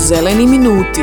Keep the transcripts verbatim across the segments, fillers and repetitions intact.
Zeleni minuti.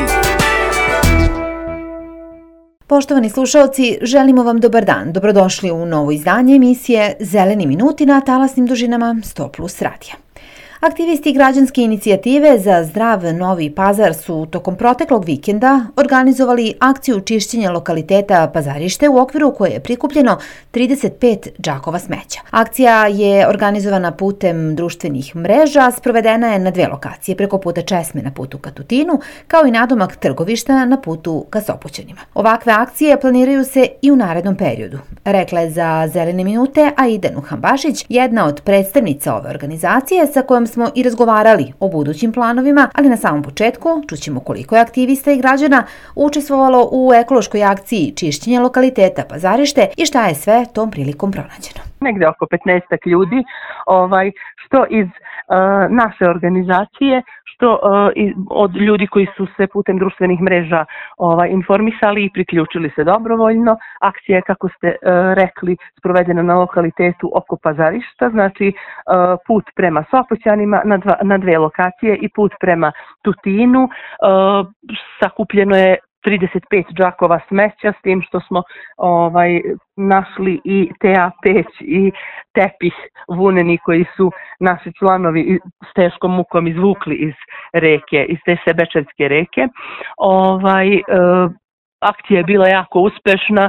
Poštovani slušaoci, želimo vam dobar dan. Dobrodošli u novo izdanje emisije Zeleni minuti na talasnim dužinama sto plus radija. Aktivisti građanske inicijative za zdrav Novi Pazar su tokom proteklog vikenda organizovali akciju čišćenja lokaliteta Pazarište u okviru koje je prikupljeno trideset pet džakova smeća. Akcija je organizovana putem društvenih mreža, sprovedena je na dve lokacije, preko puta Česme na putu ka Tutinu, kao i nadomak Trgovišta na putu ka Sopoćanima. Ovakve akcije planiraju se i u narednom periodu, rekla je za Zelene minute Aida Nuhambašić, jedna od predstavnica ove organizacije sa kojom smo i razgovarali o budućim planovima, ali na samom početku čućemo koliko je aktivista i građana učestvovalo u ekološkoj akciji čišćenja lokaliteta Pazarište i šta je sve tom prilikom pronađeno. Negde oko petnaestak ljudi, ovaj, što iz uh, naše organizacije, što uh, iz, od ljudi koji su se putem društvenih mreža ovaj, informisali i priključili se dobrovoljno. Akcija je, kako ste uh, rekli, sprovedena na lokalitetu oko Pazarišta, znači uh, put prema Sopoćanima na, dva, na dve lokacije i put prema Tutinu. Uh, sakupljeno je trideset pet džakova smeća, s tim što smo ovaj, našli i te a peć i tepih vuneni koji su naši članovi s teškom mukom izvukli iz reke, iz te Sebečevske reke. Ovaj, e, akcija je bila jako uspešna, e,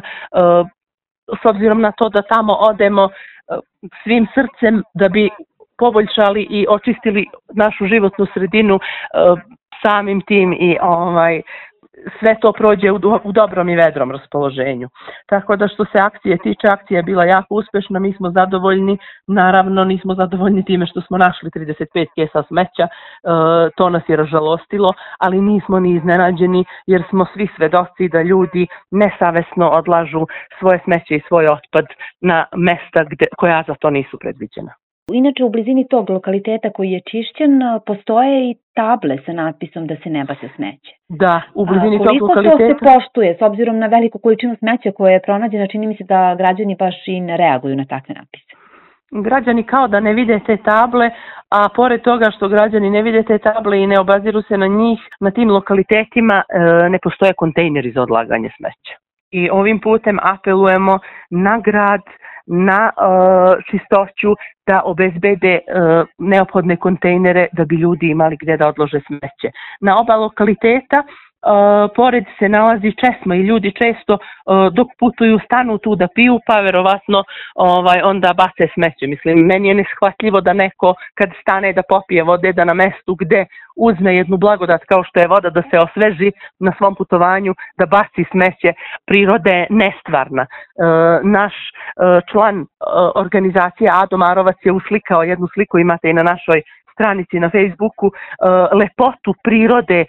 s obzirom na to da tamo odemo e, svim srcem da bi poboljšali i očistili našu životnu sredinu, e, samim tim i ovaj, sve to prođe u, do, u dobrom i vedrom raspoloženju. Tako da što se akcije tiče, akcija je bila jako uspešna, mi smo zadovoljni, naravno nismo zadovoljni time što smo našli trideset pet kesa smeća, e, to nas je ražalostilo, ali nismo ni iznenađeni jer smo svi svedoci da ljudi nesavesno odlažu svoje smeće i svoj otpad na mesta gde, koja za to nisu predviđena. Inače, u blizini tog lokaliteta koji je čišćen, postoje i table sa natpisom da se ne base smeće. Da, u blizini tog lokaliteta. Koliko to se poštuje, s obzirom na veliku količinu smeća koja je pronađena, čini mi se da građani baš i ne reaguju na takve natpise. Građani kao da ne vide te table, a pored toga što građani ne vide te table i ne obaziru se na njih, na tim lokalitetima ne postoje kontejneri za odlaganje smeća. I ovim putem apelujemo na grad, na uh, čistoću da obezbede uh, neophodne kontejnere da bi ljudi imali gdje da odlože smeće. Na oba lokaliteta uh, pored se nalazi Česma i ljudi često uh, dok putuju stanu tu da piju, pa verovatno ovaj, onda bace smeće. Mislim, meni je neshvatljivo da neko kad stane da popije vode, da na mestu gde uzme jednu blagodat kao što je voda, da se osveži na svom putovanju, da baci smeće. Priroda je nestvarna. E, naš e, član e, organizacije Ado Marovac je uslikao jednu sliku, imate i na našoj stranici na Facebooku, e, lepotu prirode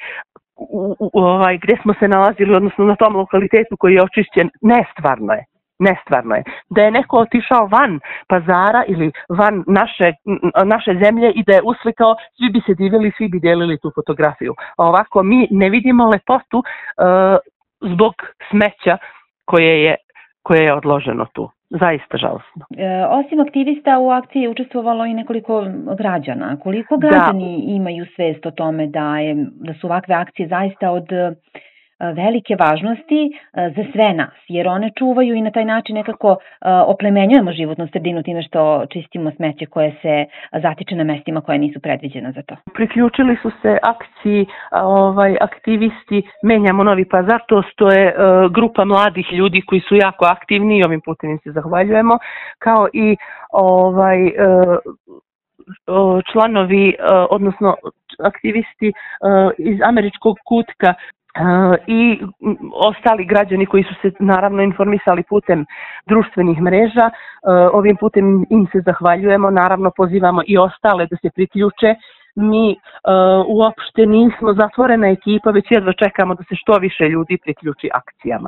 u, u, ovaj, gdje smo se nalazili, odnosno na tom lokalitetu koji je očišćen. Nestvarno je. Nestvarno je. Da je neko otišao van Pazara ili van naše, naše zemlje i da je uslikao, svi bi se divili, svi bi dijelili tu fotografiju. A ovako mi ne vidimo lepotu uh, zbog smeća koje je, koje je odloženo tu. Zaista žalostno. E, osim aktivista u akciji je učestvovalo i nekoliko građana. Koliko građani da. imaju svest o tome da, je, da su ovakve akcije zaista od velike važnosti za sve nas, jer one čuvaju i na taj način nekako oplemenjujemo životnu sredinu time što čistimo smeće koje se zatiče na mestima koja nisu predviđena za to. Priključili su se akciji ovaj, aktivisti Menjamo Novi Pazar, to, to je uh, grupa mladih ljudi koji su jako aktivni i ovim putem im se zahvaljujemo, kao i ovaj, uh, članovi, uh, odnosno aktivisti uh, iz američkog kutka Uh, i ostali građani koji su se naravno informisali putem društvenih mreža. Uh, ovim putem im se zahvaljujemo, naravno pozivamo i ostale da se priključe. Mi uh, uopšte nismo zatvorena ekipa, već jedva čekamo da se što više ljudi priključi akcijama.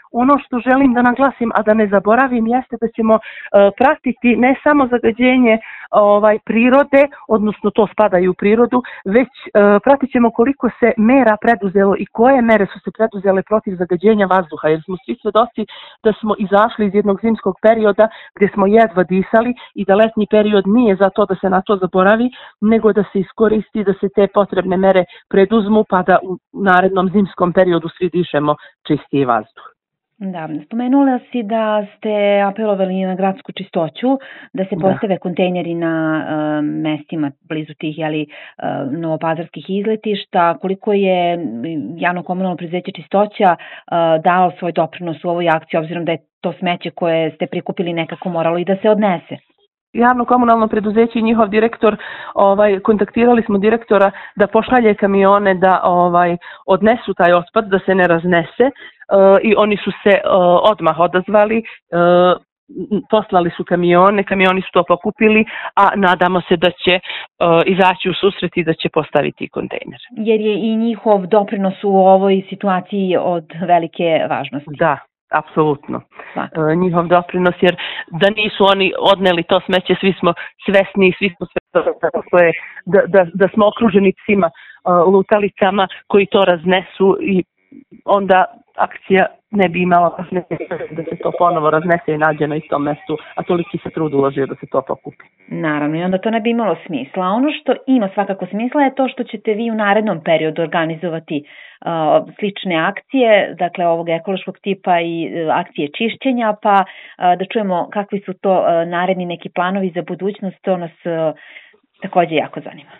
ono što želim da naglasim, a da ne zaboravim, jeste da ćemo uh, pratiti ne samo zagađenje ovaj, prirode, odnosno to spada i u prirodu, već uh, pratit ćemo koliko se mera preduzelo i koje mere su se preduzele protiv zagađenja vazduha, jer smo svi svedoci da smo izašli iz jednog zimskog perioda gdje smo jedva disali i da letnji period nije za to da se na to zaboravi, nego da se iskoristi, da se te potrebne mere preduzmu pa da u narednom zimskom periodu svi dišemo čistiji vazduh. Da, spomenula si da ste apelovali na gradsku čistoću, da se postave da. kontejneri na uh, mestima blizu tih jeli, uh, novopazarskih izletišta. Koliko je javno komunalno preduzeće Čistoća uh, dalo svoj doprinos u ovoj akciji, obzirom da je to smeće koje ste prikupili nekako moralo i da se odnese? Javno komunalno preduzeće i njihov direktor, ovaj, kontaktirali smo direktora da pošalje kamione da ovaj, odnesu taj otpad, da se ne raznese uh, i oni su se uh, odmah odazvali, uh, poslali su kamione, kamioni su to pokupili, a nadamo se da će uh, izaći u susret i da će postaviti kontejner. Jer je i njihov doprinos u ovoj situaciji od velike važnosti. Da. Apsolutno. E, njihov doprinos, jer da nisu oni odneli to smeće, svi smo svesni, svi smo svesni da, da, da smo okruženi psima, uh, lutalicama koji to raznesu i onda akcija ne bi imala da se to ponovo raznese i nađe na istom mestu, a toliki se trud uložio da se to pokupi. Naravno, i onda to ne bi imalo smisla. Ono što ima svakako smisla je to što ćete vi u narednom periodu organizovati uh, slične akcije, dakle ovog ekološkog tipa i uh, akcije čišćenja, pa uh, da čujemo kakvi su to uh, naredni neki planovi za budućnost, to nas uh, također jako zanima.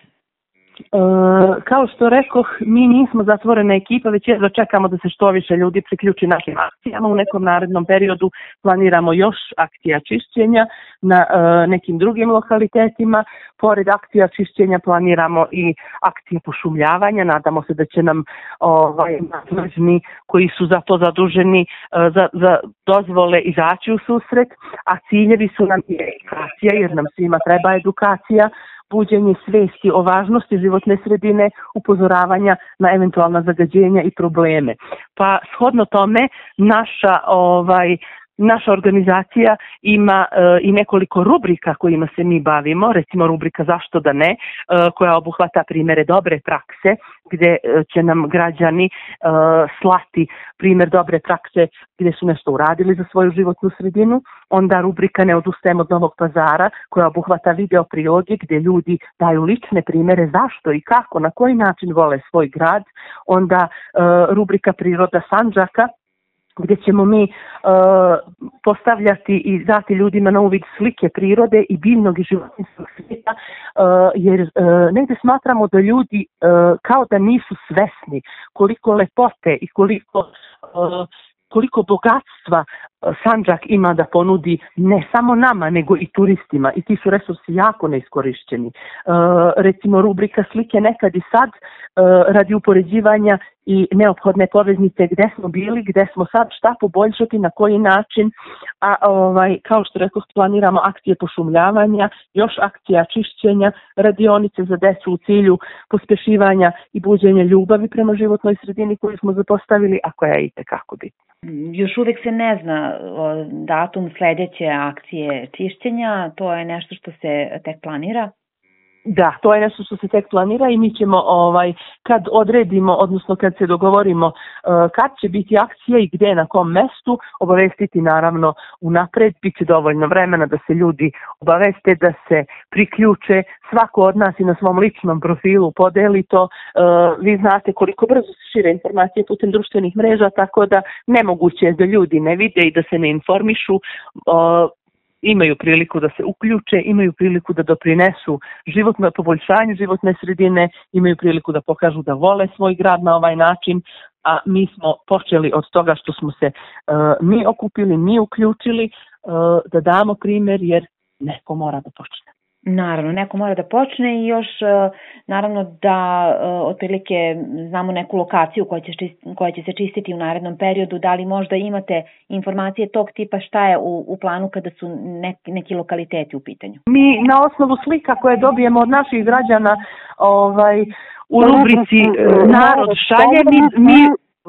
E, kao što rekoh, mi nismo zatvorena ekipa, već jedva čekamo da se što više ljudi priključi našim akcijama. U nekom narednom periodu planiramo još akcija čišćenja na e, nekim drugim lokalitetima. Pored akcija čišćenja planiramo i akcije pošumljavanja. Nadamo se da će nam ovaj, nadležni koji su za to zaduženi e, za, za dozvole izaći u susret, a ciljevi su nam i edukacija, jer nam svima treba edukacija, buđenje svesti o važnosti životne sredine, upozoravanja na eventualna zagađenja i probleme. Pa shodno tome naša ovaj Naša organizacija ima e, i nekoliko rubrika kojima se mi bavimo, recimo rubrika Zašto da ne, e, koja obuhvata primjere dobre prakse, gdje će nam građani e, slati primjer dobre prakse gdje su nešto uradili za svoju životnu sredinu. Onda rubrika Ne odustajem od Novog Pazara, koja obuhvata video priloge gdje ljudi daju lične primjere zašto i kako, na koji način vole svoj grad. Onda e, rubrika Priroda Sandžaka, gdje ćemo mi uh, postavljati i dati ljudima na uvid slike prirode i biljnog i životinjskog svijeta, uh, jer uh, negdje smatramo da ljudi uh, kao da nisu svesni koliko lepote i koliko uh, koliko bogatstva Sandžak ima da ponudi ne samo nama, nego i turistima, i ti su resursi jako neiskorišćeni. E, recimo rubrika Slike nekad i sad, e, radi upoređivanja i neophodne poveznice gdje smo bili, gdje smo sad, šta poboljšati, na koji način, a ovaj, kao što rekoh, planiramo akcije pošumljavanja, još akcija čišćenja, radionice za decu u cilju pospešivanja i buđenja ljubavi prema životnoj sredini koju smo zapostavili, a koja je itekako bitna. Još uvijek se ne zna datum sljedeće akcije čišćenja, to je nešto što se tek planira? Da, to je nešto što se tek planira i mi ćemo ovaj, kad odredimo, odnosno kad se dogovorimo uh, kad će biti akcija i gdje, na kom mestu, obavestiti naravno unapred, bit će dovoljno vremena da se ljudi obaveste, da se priključe, svako od nas i na svom ličnom profilu podeli to. Uh, vi znate koliko brzo se šire informacije putem društvenih mreža, tako da nemoguće je da ljudi ne vide i da se ne informišu. Uh, imaju priliku da se uključe, imaju priliku da doprinesu životno poboljšanju životne sredine, imaju priliku da pokažu da vole svoj grad na ovaj način, a mi smo počeli od toga što smo se uh, mi okupili, mi uključili, uh, da damo primjer, jer neko mora da počne. Naravno, neko mora da počne i još naravno da otprilike znamo neku lokaciju koja će, koja će se čistiti u narednom periodu. Da li možda imate informacije tog tipa, šta je u, u planu kada su neki, neki lokaliteti u pitanju? Mi na osnovu slika koje dobijemo od naših građana ovaj, u rubrici Narod šalje, mi, mi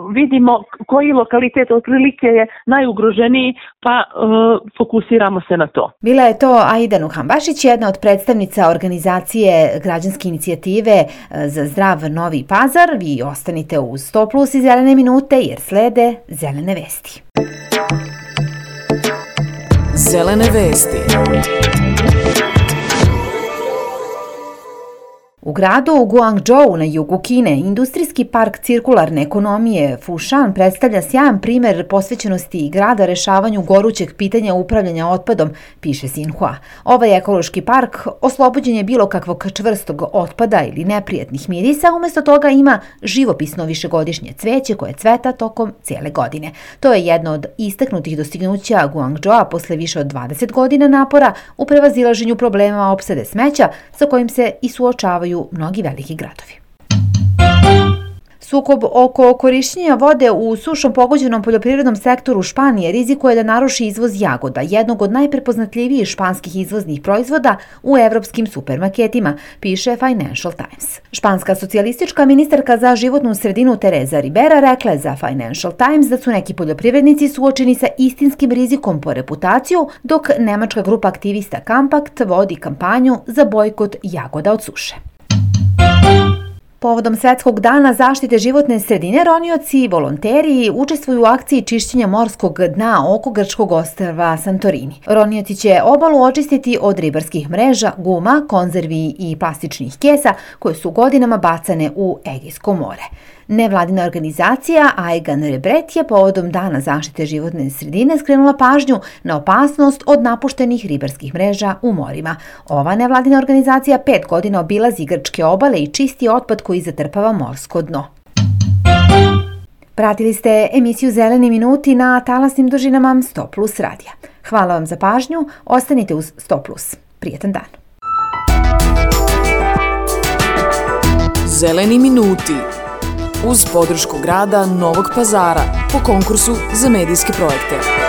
vidimo koji lokalitet otprilike je najugroženiji, pa uh, fokusiramo se na to. Bila je to Aida Nuhambašić, jedna od predstavnica organizacije građanske inicijative za zdrav Novi Pazar. Vi ostanite uz sto plus i zelene minute jer slede zelene vesti. Zelene vesti. U gradu Guangzhou na jugu Kine, industrijski park cirkularne ekonomije Fushan predstavlja sjajan primer posvećenosti grada rešavanju gorućeg pitanja upravljanja otpadom, piše Xinhua. Ovaj ekološki park oslobođen je bilo kakvog čvrstog otpada ili neprijatnih mirisa, umesto toga ima živopisno višegodišnje cveće koje cveta tokom cijele godine. To je jedno od istaknutih dostignuća Guangzhoua posle više od dvadeset godina napora u prevazilaženju problema opsade smeća sa kojim se i suočavaju mnogi veliki gradovi. Sukob oko korišćenja vode u sušom pogođenom poljoprivrednom sektoru Španije rizikuje da naruši izvoz jagoda, jednog od najprepoznatljivijih španskih izvoznih proizvoda u evropskim supermarketima, piše Financial Times. Španska socijalistička ministarka za životnu sredinu Teresa Ribera rekla je za Financial Times da su neki poljoprivrednici suočeni sa istinskim rizikom po reputaciju, dok nemačka grupa aktivista Kampakt vodi kampanju za bojkot jagoda od suše. Povodom Svetskog dana zaštite životne sredine, ronioci i volonteri učestvuju u akciji čišćenja morskog dna oko grčkog ostrva Santorini. Ronioci će obalu očistiti od ribarskih mreža, guma, konzervi i plastičnih kesa koje su godinama bacane u Egejsko more. Nevladina organizacija Aigan Rebret je povodom Dana zaštite životne sredine skrenula pažnju na opasnost od napuštenih ribarskih mreža u morima. Ova nevladina organizacija pet godina obilazi grčke obale i čisti otpad koji zatrpava morsko dno. Pratili ste emisiju Zeleni minuti na talasnim dužinama sto plus radija. Hvala vam za pažnju, ostanite uz sto plus. Prijetan dan. Zeleni minuti uz podršku grada Novog Pazara po konkursu za medijske projekte.